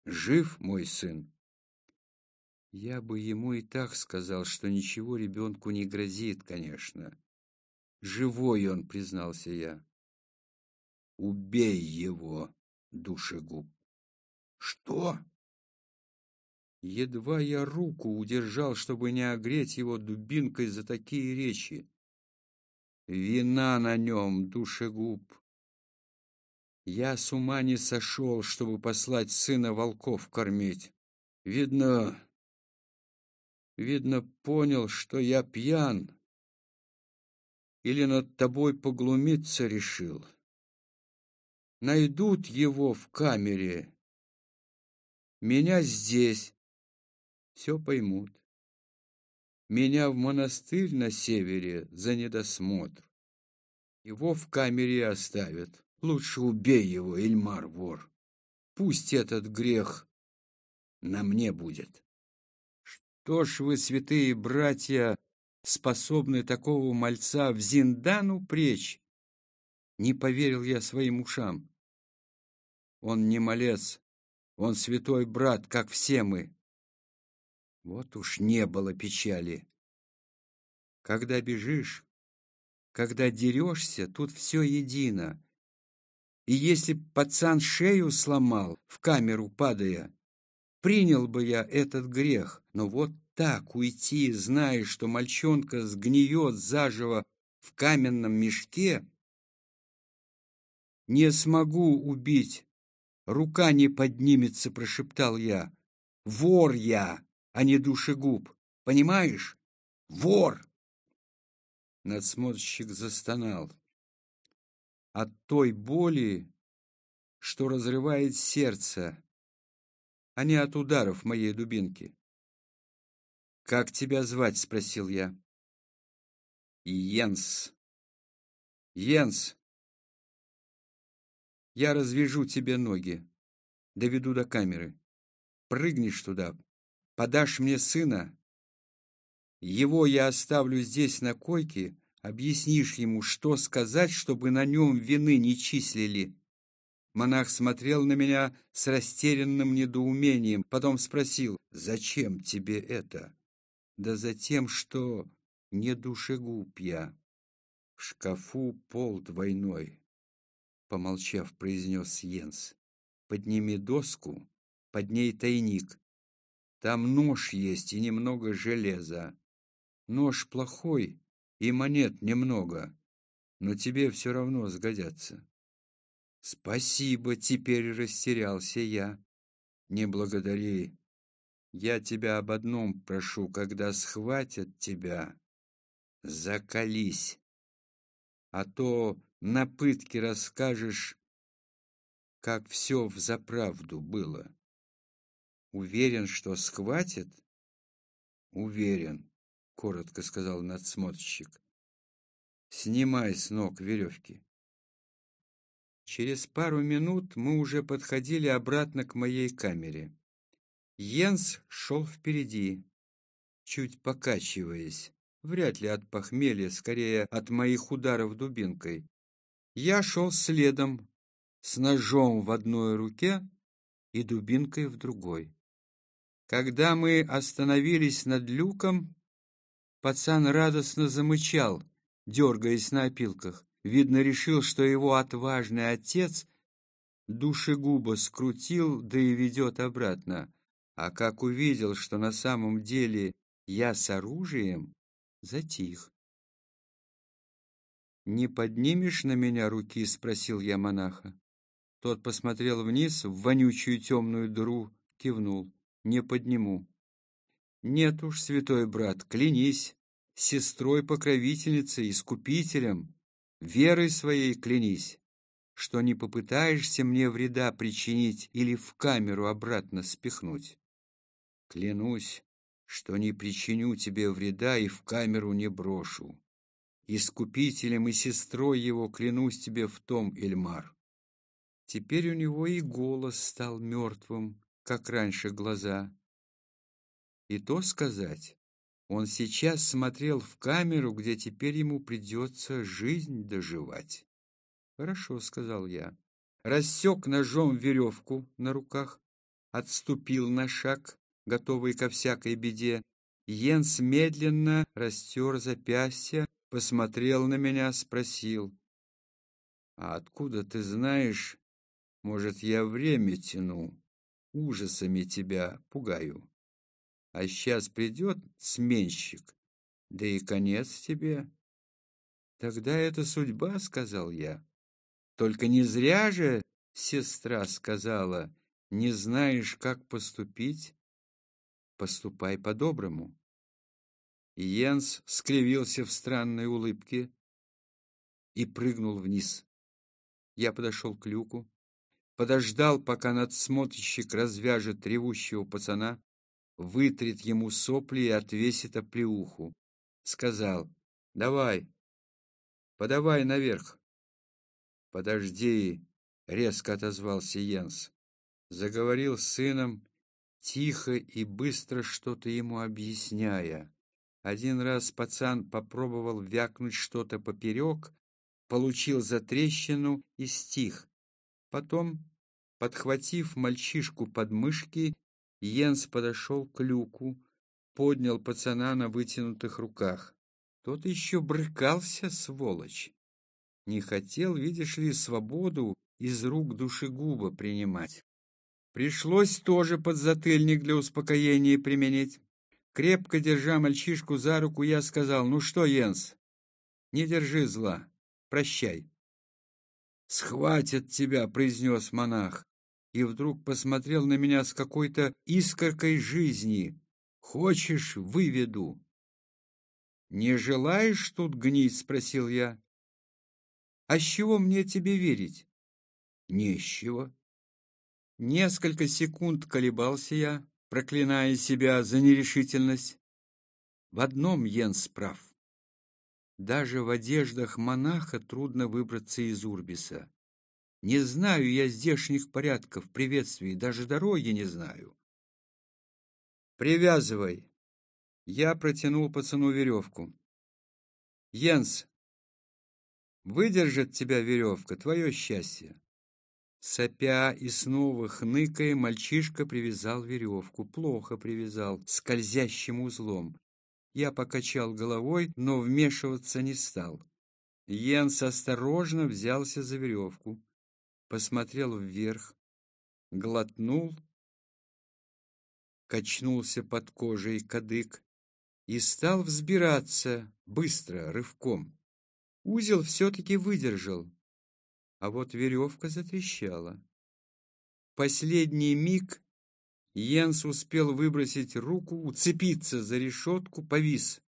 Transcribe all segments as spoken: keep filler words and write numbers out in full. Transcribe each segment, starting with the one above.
Жив мой сын? Я бы ему и так сказал, что ничего ребенку не грозит, конечно. Живой он, признался я. Убей его, душегуб. Что? Едва я руку удержал, чтобы не огреть его дубинкой за такие речи. Вина на нем, душегуб. Я с ума не сошел, чтобы послать сына волков кормить. Видно, видно, понял, что я пьян. Или над тобой поглумиться решил. Найдут его в камере. Меня здесь. Все поймут. Меня в монастырь на севере за недосмотр. Его в камере оставят. Лучше убей его, Ильмар, вор. Пусть этот грех на мне будет. Что ж вы, святые братья, способны такого мальца в зиндан упречь? Не поверил я своим ушам. Он не малец, он святой брат, как все мы. Вот уж не было печали. Когда бежишь, когда дерешься, тут все едино. И если б пацан шею сломал, в камеру падая, принял бы я этот грех. Но вот так уйти, зная, что мальчонка сгниет заживо в каменном мешке, не смогу убить. Рука не поднимется, прошептал я. Вор я, а не душегуб. Понимаешь? Вор! Надсмотрщик застонал. От той боли, что разрывает сердце, а не от ударов моей дубинки. «Как тебя звать?» — спросил я. «Йенс. Йенс, я развяжу тебе ноги, доведу до камеры. Прыгнешь туда, подашь мне сына. Его я оставлю здесь на койке, объяснишь ему, что сказать, чтобы на нем вины не числили». Монах смотрел на меня с растерянным недоумением, потом спросил: «Зачем тебе это?» «Да затем, что не душегуб я. В шкафу пол двойной», — помолчав, произнес Йенс. «Подними доску, под ней тайник. Там нож есть и немного железа. Нож плохой и монет немного, но тебе все равно сгодятся». «Спасибо», — теперь растерялся я. «Не благодари. Я тебя об одном прошу, когда схватят тебя, закались, а то на пытке расскажешь, как все взаправду было». «Уверен, что схватят?» «Уверен», — коротко сказал надсмотрщик. «Снимай с ног веревки». Через пару минут мы уже подходили обратно к моей камере. Йенс шел впереди, чуть покачиваясь, вряд ли от похмелья, скорее от моих ударов дубинкой. Я шел следом, с ножом в одной руке и дубинкой в другой. Когда мы остановились над люком, пацан радостно замычал, дергаясь на опилках. Видно, решил, что его отважный отец душегуба скрутил, да и ведет обратно. А как увидел, что на самом деле я с оружием, затих. «Не поднимешь на меня руки?» — спросил я монаха. Тот посмотрел вниз в вонючую темную дыру, кивнул. «Не подниму». «Нет уж, святой брат, клянись, сестрой-покровительницей, искупителем, верой своей клянись, что не попытаешься мне вреда причинить или в камеру обратно спихнуть». «Клянусь, что не причиню тебе вреда и в камеру не брошу. Искупителем и сестрой его клянусь тебе в том, Ильмар». Теперь у него и голос стал мертвым, как раньше глаза. И то сказать, он сейчас смотрел в камеру, где теперь ему придется жизнь доживать. «Хорошо», — сказал я. Рассек ножом веревку на руках, отступил на шаг, готовый ко всякой беде. Йенс медленно растер запястье, посмотрел на меня, спросил: «А откуда ты знаешь, может, я время тяну, ужасами тебя пугаю? А сейчас придет сменщик, да и конец тебе». «Тогда это судьба», — сказал я. «Только не зря же сестра сказала, не знаешь, как поступить, поступай по-доброму». Йенс скривился в странной улыбке и прыгнул вниз. Я подошел к люку, подождал, пока надсмотрщик развяжет ревущего пацана, вытрет ему сопли и отвесит оплеуху. Сказал: «Давай, подавай наверх». «Подожди», — резко отозвался Йенс. Заговорил с сыном, тихо и быстро что-то ему объясняя. Один раз пацан попробовал вякнуть что-то поперек, получил затрещину и стих. Потом, подхватив мальчишку под мышки, Йенс подошел к люку, поднял пацана на вытянутых руках. Тот еще брыкался, сволочь. Не хотел, видишь ли, свободу из рук душегуба принимать. Пришлось тоже подзатыльник для успокоения применить. Крепко держа мальчишку за руку, я сказал: «Ну что, Йенс, не держи зла, прощай». «Схватят тебя», — произнес монах, и вдруг посмотрел на меня с какой-то искоркой жизни. «Хочешь, выведу?» «Не желаешь тут гнить?» — спросил я. «А с чего мне тебе верить?» «Не с чего». Несколько секунд колебался я, проклиная себя за нерешительность. В одном Йенс прав. Даже в одеждах монаха трудно выбраться из Урбиса. Не знаю я здешних порядков приветствий, даже дороги не знаю. «Привязывай». Я протянул пацану веревку. «Йенс, выдержит тебя веревка, твое счастье». Сопя и снова хныкая, мальчишка привязал веревку. Плохо привязал, скользящим узлом. Я покачал головой, но вмешиваться не стал. Йенс осторожно взялся за веревку, посмотрел вверх, глотнул, качнулся под кожей кадык и стал взбираться быстро, рывком. Узел все-таки выдержал, а вот веревка затрещала. В последний миг Йенс успел выбросить руку, уцепиться за решетку, повис.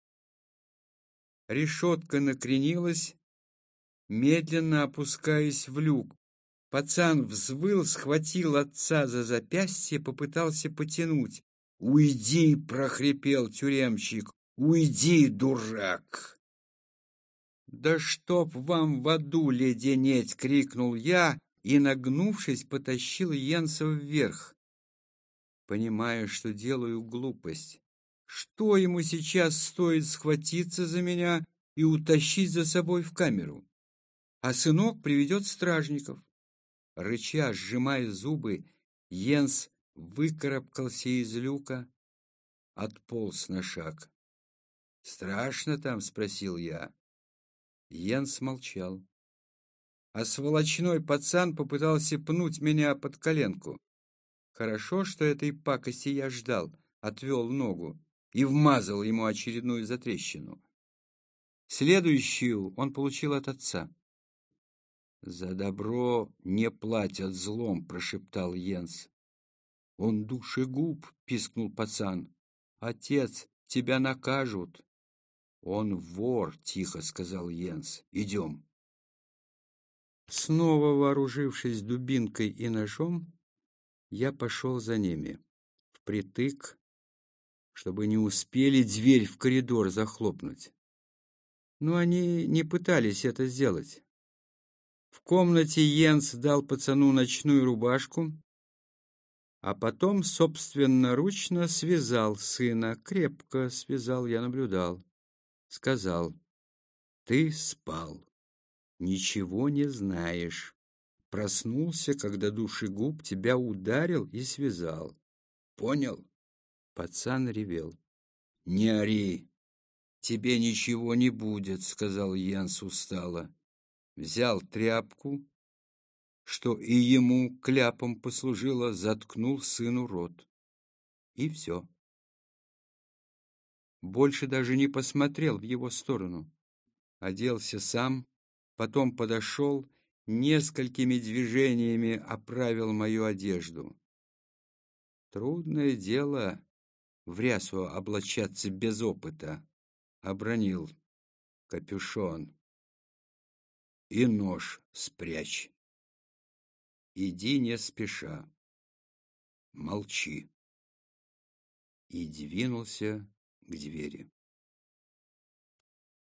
Решетка накренилась, медленно опускаясь в люк. Пацан взвыл, схватил отца за запястье, попытался потянуть. «Уйди!» — прохрипел тюремщик. «Уйди, дурак!» «Да чтоб вам в аду леденеть!» — крикнул я и, нагнувшись, потащил Йенса вверх, понимая, что делаю глупость. Что ему сейчас стоит схватиться за меня и утащить за собой в камеру? А сынок приведет стражников. Рыча, сжимая зубы, Йенс выкарабкался из люка, отполз на шаг. «Страшно там?» — спросил я. Йенс молчал. А сволочной пацан попытался пнуть меня под коленку. Хорошо, что этой пакости я ждал, отвел ногу и вмазал ему очередную затрещину. Следующую он получил от отца. «За добро не платят злом», — прошептал Йенс. «Он душегуб», — пискнул пацан. «Отец, тебя накажут». «Он вор», — тихо сказал Йенс. «Идем». Снова вооружившись дубинкой и ножом, я пошел за ними, впритык, чтобы не успели дверь в коридор захлопнуть. Но они не пытались это сделать. В комнате Йенс дал пацану ночную рубашку, а потом собственноручно связал сына. Крепко связал, я наблюдал. Сказал: «Ты спал, ничего не знаешь. Проснулся, когда душегуб тебя ударил и связал. Понял? Пацан ревел. Не ори, тебе ничего не будет, сказал Янс устало. Взял тряпку, что и ему кляпом послужило, заткнул сыну рот. И все. Больше даже не посмотрел в его сторону. Оделся сам, потом подошел, несколькими движениями оправил мою одежду. Трудное дело в рясу облачаться без опыта. Обронил: капюшон и нож спрячь. Иди не спеша, молчи. И двинулся к двери.